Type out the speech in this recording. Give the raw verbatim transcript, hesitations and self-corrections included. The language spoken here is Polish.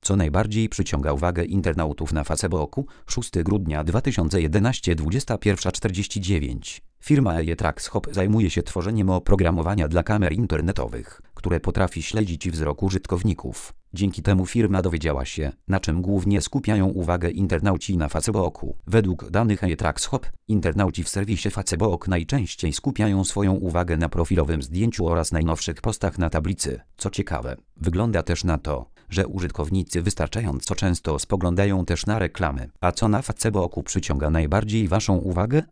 Co najbardziej przyciąga uwagę internautów na Facebooku? szóstego grudnia dwa tysiące jedenastego, dwudziesta pierwsza czterdzieści dziewięć. Firma eTraxhop zajmuje się tworzeniem oprogramowania dla kamer internetowych, które potrafi śledzić wzrok użytkowników. Dzięki temu firma dowiedziała się, na czym głównie skupiają uwagę internauci na Facebooku. Według danych eTraxhop, internauci w serwisie Facebook najczęściej skupiają swoją uwagę na profilowym zdjęciu oraz najnowszych postach na tablicy. Co ciekawe, wygląda też na to, że użytkownicy wystarczająco często spoglądają też na reklamy. A co na Facebooku przyciąga najbardziej Waszą uwagę?